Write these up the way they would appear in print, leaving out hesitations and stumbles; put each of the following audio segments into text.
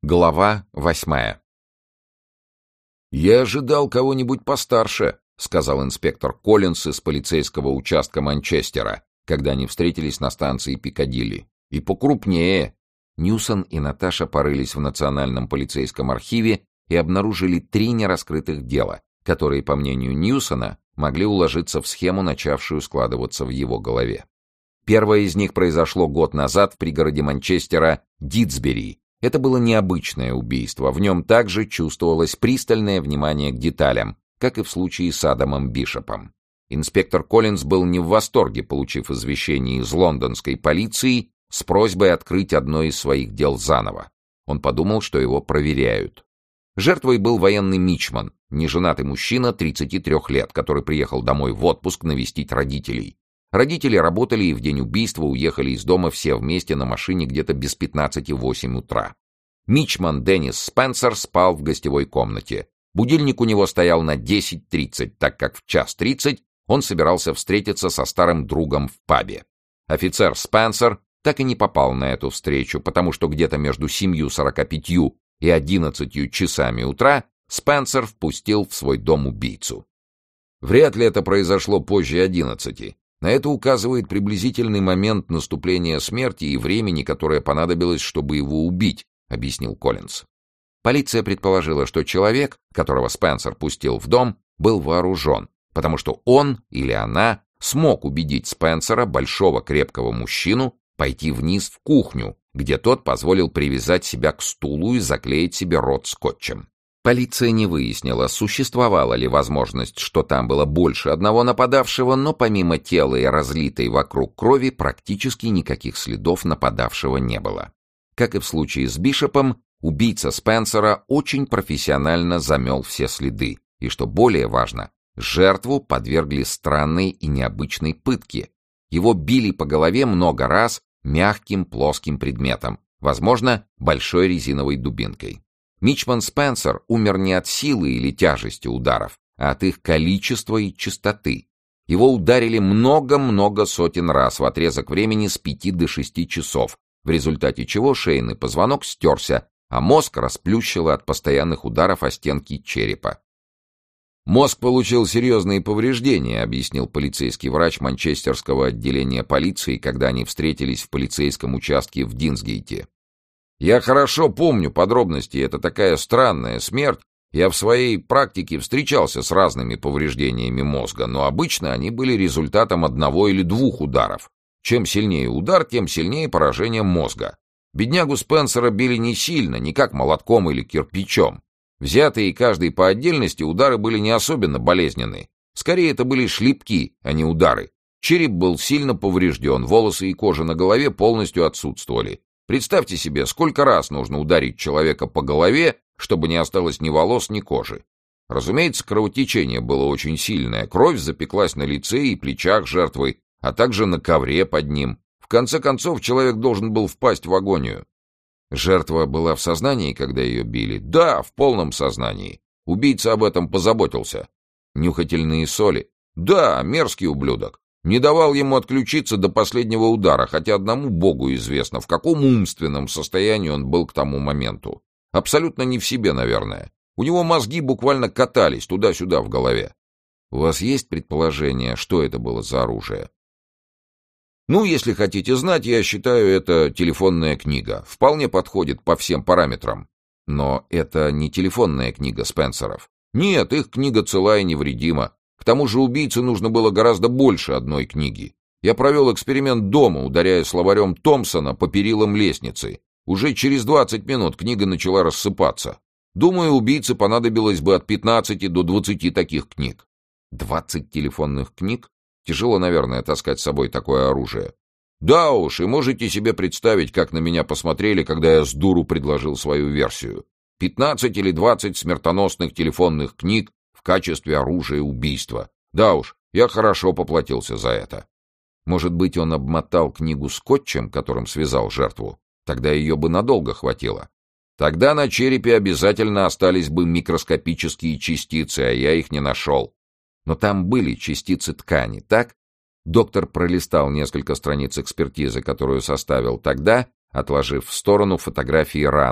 Глава 8. «Я ожидал кого-нибудь постарше», — сказал инспектор Коллинс из полицейского участка Манчестера, когда они встретились на станции Пиккадилли. «И покрупнее». Ньюсон и Наташа порылись в Национальном полицейском архиве и обнаружили 3 нераскрытых дела, которые, по мнению Ньюсона, могли уложиться в схему, начавшую складываться в его голове. Первое из них произошло год назад в пригороде Манчестера Дитсбери. Это было необычное убийство, в нем также чувствовалось пристальное внимание к деталям, как и в случае с Адамом Бишопом. Инспектор Коллинс был не в восторге, получив извещение из лондонской полиции с просьбой открыть одно из своих дел заново. Он подумал, что его проверяют. Жертвой был военный мичман, неженатый мужчина 33 лет, который приехал домой в отпуск навестить родителей. Родители работали и в день убийства уехали из дома все вместе на машине где-то без 15:08 утра. Мичман Деннис Спенсер спал в гостевой комнате. Будильник у него стоял на 10:30, так как в 1:30 он собирался встретиться со старым другом в пабе. Офицер Спенсер так и не попал на эту встречу, потому что где-то между 7:45 и 11 часами утра Спенсер впустил в свой дом убийцу. Вряд ли это произошло позже 11. На это указывает приблизительный момент наступления смерти и времени, которое понадобилось, чтобы его убить, объяснил Коллинс. Полиция предположила, что человек, которого Спенсер пустил в дом, был вооружен, потому что он или она смог убедить Спенсера, большого крепкого мужчину, пойти вниз в кухню, где тот позволил привязать себя к стулу и заклеить себе рот скотчем. Полиция не выяснила, существовала ли возможность, что там было больше одного нападавшего, но помимо тела и разлитой вокруг крови практически никаких следов нападавшего не было. Как и в случае с Бишопом, убийца Спенсера очень профессионально замел все следы, и, что более важно, жертву подвергли странной и необычной пытке. Его били по голове много раз мягким плоским предметом, возможно, большой резиновой дубинкой. Мичман Спенсер умер не от силы или тяжести ударов, а от их количества и частоты. Его ударили много-много сотен раз в отрезок времени с 5 до 6 часов, в результате чего шейный позвонок стерся, а мозг расплющило от постоянных ударов о стенки черепа. «Мозг получил серьезные повреждения», — объяснил полицейский врач манчестерского отделения полиции, когда они встретились в полицейском участке в Динсгейте. «Я хорошо помню подробности, это такая странная смерть. Я в своей практике встречался с разными повреждениями мозга, но обычно они были результатом 1 или 2 ударов. Чем сильнее удар, тем сильнее поражение мозга. Беднягу Спенсера били не сильно, не как молотком или кирпичом. Взятые каждый по отдельности удары были не особенно болезненны. Скорее, это были шлепки, а не удары. Череп был сильно поврежден, волосы и кожа на голове полностью отсутствовали. Представьте себе, сколько раз нужно ударить человека по голове, чтобы не осталось ни волос, ни кожи. Разумеется, кровотечение было очень сильное, кровь запеклась на лице и плечах жертвы, а также на ковре под ним. В конце концов, человек должен был впасть в агонию. Жертва была в сознании, когда ее били? Да, в полном сознании. Убийца об этом позаботился. Нюхательные соли? Да, мерзкий ублюдок. Не давал ему отключиться до последнего удара, хотя одному Богу известно, в каком умственном состоянии он был к тому моменту. Абсолютно не в себе, наверное. У него мозги буквально катались туда-сюда в голове. У вас есть предположение, что это было за оружие? Ну, если хотите знать, я считаю, это телефонная книга. Вполне подходит по всем параметрам. Но это не телефонная книга Спенсеров. Нет, их книга цела и невредима. К тому же убийце нужно было гораздо больше одной книги. Я провел эксперимент дома, ударяя словарем Томпсона по перилам лестницы. Уже через 20 минут книга начала рассыпаться. Думаю, убийце понадобилось бы от 15 до 20 таких книг. 20 телефонных книг? Тяжело, наверное, таскать с собой такое оружие. Да уж, и можете себе представить, как на меня посмотрели, когда я с дуру предложил свою версию. 15 или 20 смертоносных телефонных книг в качестве оружия убийства. Да уж, я хорошо поплатился за это. Может быть, он обмотал книгу скотчем, которым связал жертву? Тогда ее бы надолго хватило. Тогда на черепе обязательно остались бы микроскопические частицы, а я их не нашел. Но там были частицы ткани, так? Доктор пролистал несколько страниц экспертизы, которую составил тогда, отложив в сторону фотографии раны,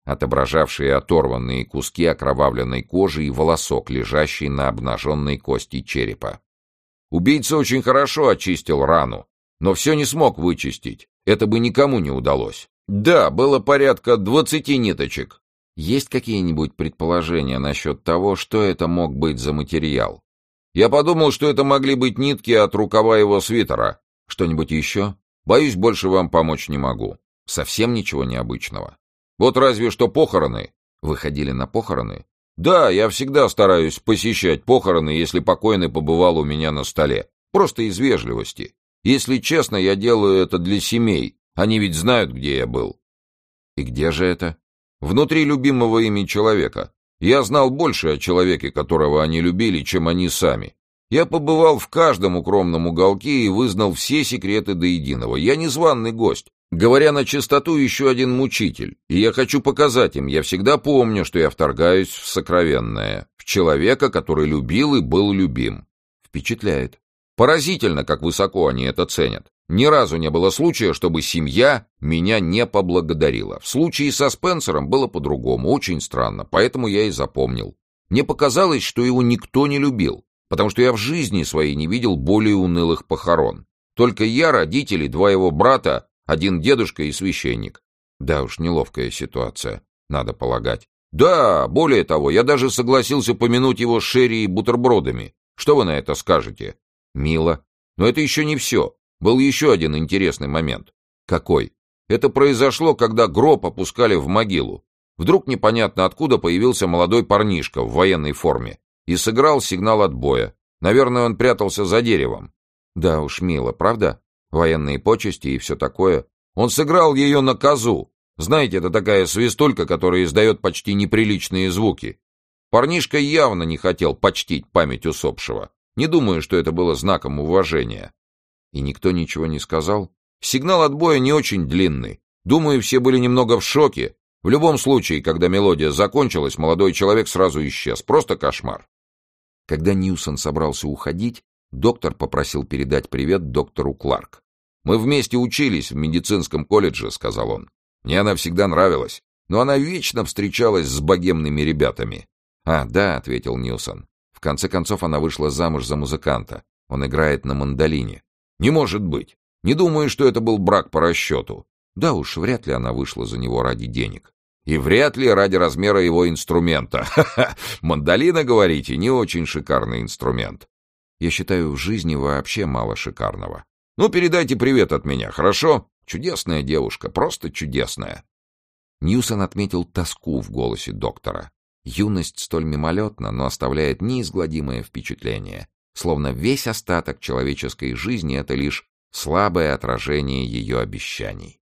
отображавшие оторванные куски окровавленной кожи и волосок, лежащий на обнаженной кости черепа. Убийца очень хорошо очистил рану, но все не смог вычистить. Это бы никому не удалось. Да, было порядка 20 ниточек. Есть какие-нибудь предположения насчет того, что это мог быть за материал? Я подумал, что это могли быть нитки от рукава его свитера. Что-нибудь еще? Боюсь, больше вам помочь не могу. Совсем ничего необычного. Вот разве что похороны. Вы ходили на похороны? Да, я всегда стараюсь посещать похороны, если покойный побывал у меня на столе. Просто из вежливости. Если честно, я делаю это для семей. Они ведь знают, где я был. И где же это? Внутри любимого ими человека. Я знал больше о человеке, которого они любили, чем они сами. Я побывал в каждом укромном уголке и вызнал все секреты до единого. Я незваный гость. Говоря на чистоту, еще один мучитель. И я хочу показать им, я всегда помню, что я вторгаюсь в сокровенное, в человека, который любил и был любим. Впечатляет. Поразительно, как высоко они это ценят. Ни разу не было случая, чтобы семья меня не поблагодарила. В случае со Спенсером было по-другому, очень странно, поэтому я и запомнил. Мне показалось, что его никто не любил, потому что я в жизни своей не видел более унылых похорон. Только я, родители, два его брата, один дедушка и священник. Да уж, неловкая ситуация, надо полагать. Да, более того, я даже согласился помянуть его шерри и бутербродами. Что вы на это скажете? Мило. Но это еще не все. Был еще один интересный момент. Какой? Это произошло, когда гроб опускали в могилу. Вдруг непонятно откуда появился молодой парнишка в военной форме и сыграл сигнал отбоя. Наверное, он прятался за деревом. Да уж, мило, правда? Военные почести и все такое. Он сыграл ее на козу. Знаете, это такая свистулька, которая издает почти неприличные звуки. Парнишка явно не хотел почтить память усопшего. Не думаю, что это было знаком уважения. И никто ничего не сказал? Сигнал отбоя не очень длинный. Думаю, все были немного в шоке. В любом случае, когда мелодия закончилась, молодой человек сразу исчез. Просто кошмар. Когда Ньюсон собрался уходить, доктор попросил передать привет доктору Кларк. «Мы вместе учились в медицинском колледже», — сказал он. «Мне она всегда нравилась, но она вечно встречалась с богемными ребятами». «А, да», — ответил Ньюсон. «В конце концов, она вышла замуж за музыканта. Он играет на мандолине». «Не может быть. Не думаю, что это был брак по расчету». «Да уж, вряд ли она вышла за него ради денег». «И вряд ли ради размера его инструмента. Ха-ха! Мандолина, говорите, не очень шикарный инструмент». «Я считаю, в жизни вообще мало шикарного». «Ну, передайте привет от меня, хорошо? Чудесная девушка, просто чудесная». Ньюсон отметил тоску в голосе доктора. Юность столь мимолетна, но оставляет неизгладимое впечатление, словно весь остаток человеческой жизни — это лишь слабое отражение ее обещаний.